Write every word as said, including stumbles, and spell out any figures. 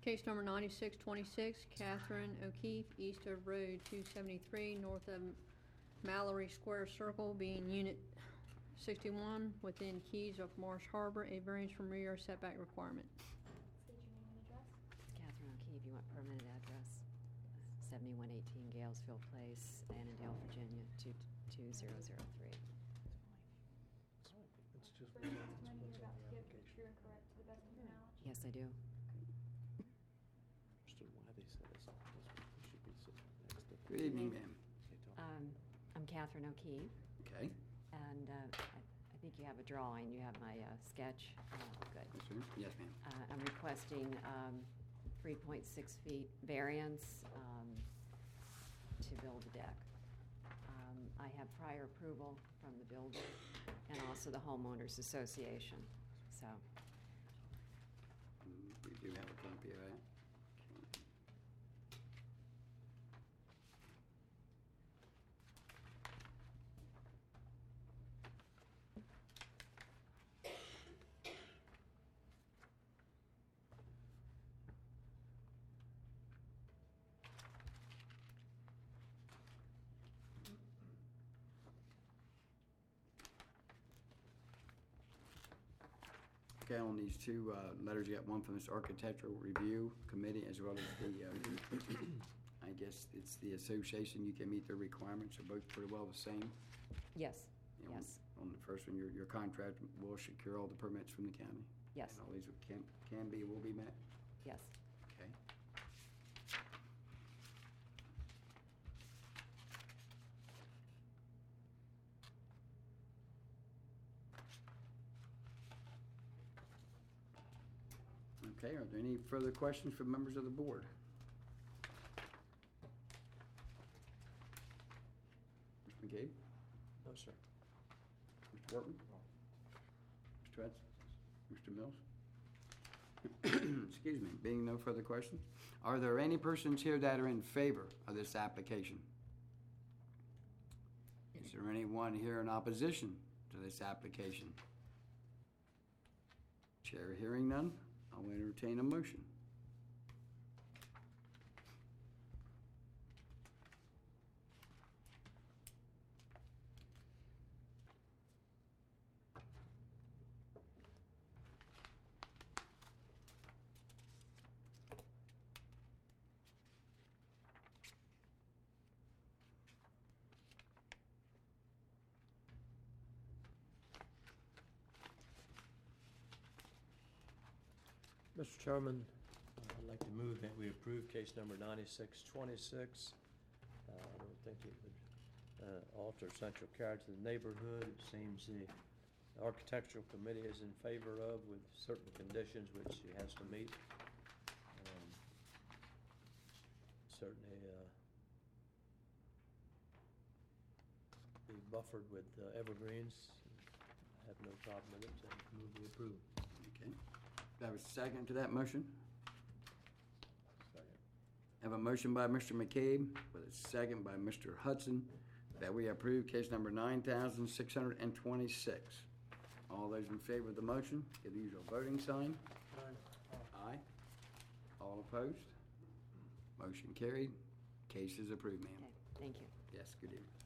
Case number ninety-six twenty-six, Catherine O'Keefe, east of Road two seventy-three, north of Mallory Square Circle, being Unit sixty-one within Keys of Marsh Harbor, a variance from rear yard setback requirement. State your name and address. Catherine O'Keefe, you want permanent address? seventy-one eighteen Galesville Place, Annandale, Virginia, two two zero zero three. It's just For what's the on, testimony what's you're on about the to give, application. true and correct to the best of your knowledge. Yes, I do. Understood why they said this. This should be sitting next to. Good evening, ma'am. They talk- Um, I'm Catherine O'Keefe, Okay. and uh, I, I think you have a drawing. You have my uh, sketch. Oh, good. Yes, sir. Yes, ma'am. Uh, I'm requesting um, three point six feet variance um, to build a deck. Um, I have prior approval from the builder and also the homeowners association. So, Mm, We do have a copy of that. Okay, on these two uh, letters, you got one from this Architectural Review Committee as well as the, uh, I guess it's the association. You can meet their requirements. They're both pretty well the same. yes, You know, yes, On the first one, your, your contract will secure all the permits from the county. Yes. And all these can, can be, will be met. yes. Okay. Okay, are there any further questions from members of the board? Mister McCabe? No, sir. Mister Workman? Mister Hudson? Mister Mills? Excuse me, being no further questions, are there any persons here that are in favor of this application? Is there anyone here in opposition to this application? Chair hearing none, I'll entertain a motion. Mister Chairman, uh, I'd like to move that we approve case number ninety-six twenty-six. Uh, I don't think it would uh, alter central character of the neighborhood. It seems the architectural committee is in favor of with certain conditions which she has to meet. Um, Certainly uh, be buffered with uh, evergreens. I have no problem with it, so move we approve. Okay. Do I have a second to that motion? Second. Have a motion by Mister McCabe with a second by Mister Hudson that we approve case number nine thousand six hundred twenty-six. All those in favor of the motion, give the usual voting sign. Aye. All opposed? Motion carried. Case is approved, ma'am. Okay, thank you. Yes, good evening.